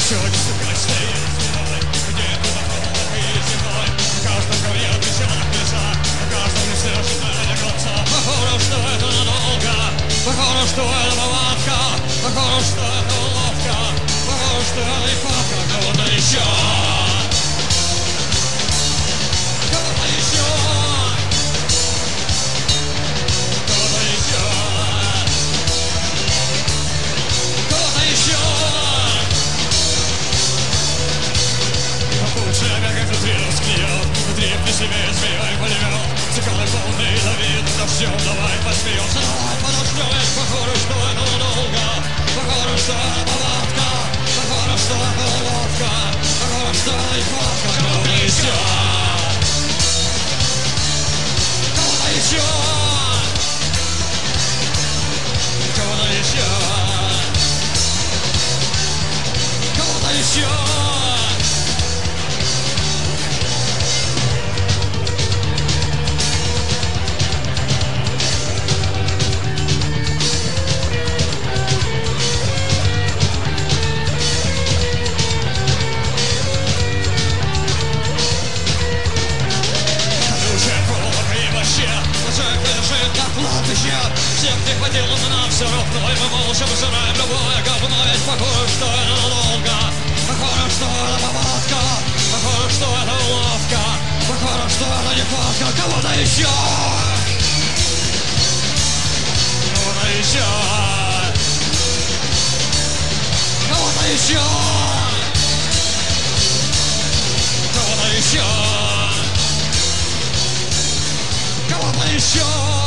еще не скучный зимой, где-то на полах и зимой. На каждом ковре отпечаток лица, на каждом листе ожидание конца. Похоже, что это надолго, похоже, что это повадка, похоже, что это уловка, похоже, что это нехватка кого-то еще. Кого-то еще. Кого-то еще. Кого-то еще. Лучше, как внутри раскнет, внутри при себе змеей полевет. Цикалы полный Давид, дождем давай посмеемся, давай подождем. Похоже, что это надолго, похоже, что это повадка, похоже, что это уловка, похоже, что это нехватка кого-то еще. Кого-то еще. Кого-то еще. Кого-то еще. Всех не хватило, но нам все равно, и мы молча пожираем любое говно. Ведь похоже, что это надолго, похоже, что это повадка, похоже, что это уловка, похоже, что это нехватка кого-то еще. Кого-то еще. Кого-то еще. Кого-то еще. Кого-то еще.